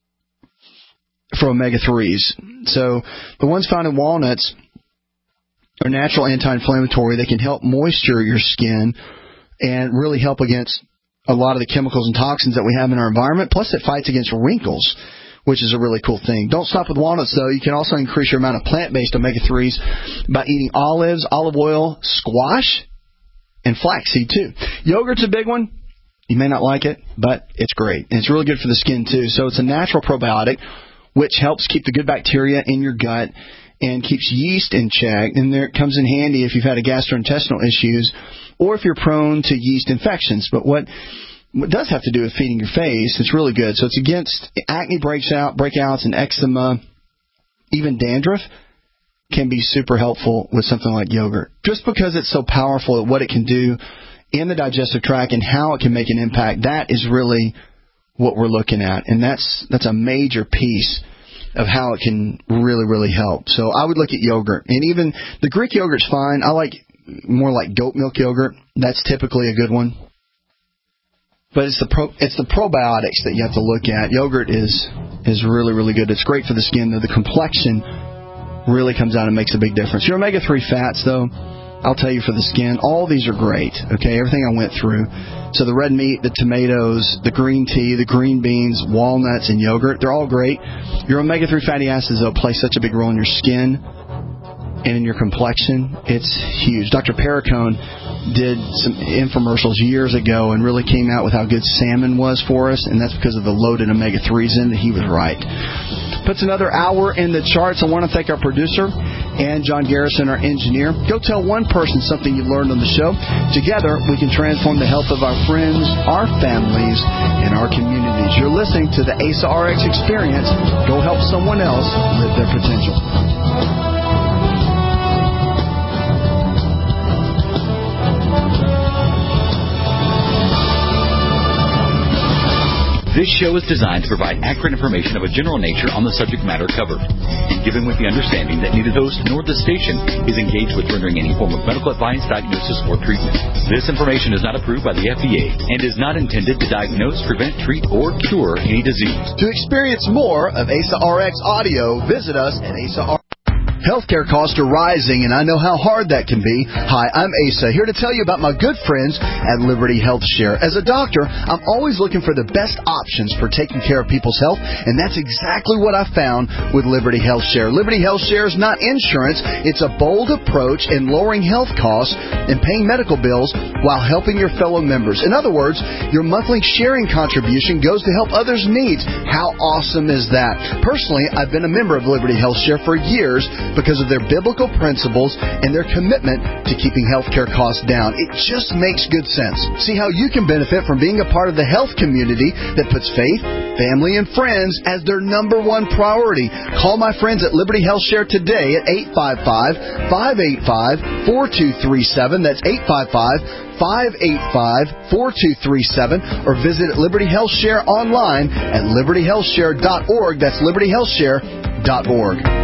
for omega threes. So the ones found in walnuts are natural anti-inflammatory. They can help moisture your skin and really help against a lot of the chemicals and toxins that we have in our environment. Plus, it fights against wrinkles, which is a really cool thing. Don't stop with walnuts, though. You can also increase your amount of plant-based omega threes by eating olives, olive oil, squash, and flaxseed, too. Yogurt's a big one. You may not like it, but it's great. And it's really good for the skin, too. So it's a natural probiotic, which helps keep the good bacteria in your gut and keeps yeast in check. And there it comes in handy if you've had a gastrointestinal issues or if you're prone to yeast infections. But what what does have to do with feeding your face, it's really good. So it's against acne breaks out, breakouts and eczema, even dandruff can be super helpful with something like yogurt. Just because it's so powerful at what it can do in the digestive tract and how it can make an impact, that is really what we're looking at. And that's that's a major piece of how it can really, really help. So I would look at yogurt. And even the Greek yogurt's fine. I like more like goat milk yogurt. That's typically a good one. But it's the pro, it's the probiotics that you have to look at. Yogurt is is really, really good. It's great for the skin, though. The complexion really comes out and makes a big difference. Your omega three fats, though, I'll tell you for the skin, all these are great. Okay, everything I went through. So the red meat, the tomatoes, the green tea, the green beans, walnuts, and yogurt, they're all great. Your omega three fatty acids, though, play such a big role in your skin and in your complexion. It's huge. Doctor Perricone did some infomercials years ago and really came out with how good salmon was for us, and that's because of the loaded omega threes in it. He was right. Puts another hour in the charts. I want to thank our producer and John Garrison, our engineer. Go tell one person something you learned on the show. Together, we can transform the health of our friends, our families, and our communities. You're listening to the A S A R X Experience. Go help someone else live their potential. This show is designed to provide accurate information of a general nature on the subject matter covered, and given with the understanding that neither the host nor the station is engaged with rendering any form of medical advice, diagnosis, or treatment. This information is not approved by the F D A and is not intended to diagnose, prevent, treat, or cure any disease. To experience more of A S A R X audio, visit us at A S A R X. Healthcare costs are rising, and I know how hard that can be. Hi, I'm Asa, here to tell you about my good friends at Liberty Health Share. As a doctor, I'm always looking for the best options for taking care of people's health, and that's exactly what I found with Liberty Health Share. Liberty Health Share is not insurance. It's a bold approach in lowering health costs and paying medical bills while helping your fellow members. In other words, your monthly sharing contribution goes to help others' needs. How awesome is that? Personally, I've been a member of Liberty Health Share for years because of their biblical principles and their commitment to keeping healthcare costs down. It just makes good sense. See how you can benefit from being a part of the health community that puts faith, family, and friends as their number one priority. Call my friends at Liberty Health Share today at eight five five, five eight five, four two three seven. That's eight five five, five eight five, four two three seven. Or visit Liberty Health Share online at liberty health share dot org. That's liberty health share dot org.